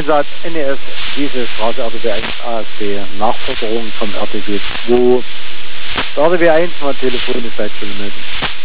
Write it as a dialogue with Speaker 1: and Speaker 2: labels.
Speaker 1: Einsatz NES, diese Straße RTW 1 ASB, Nachforderung vom RTW 2. RTW 1 mal telefonisch bei Kilometer.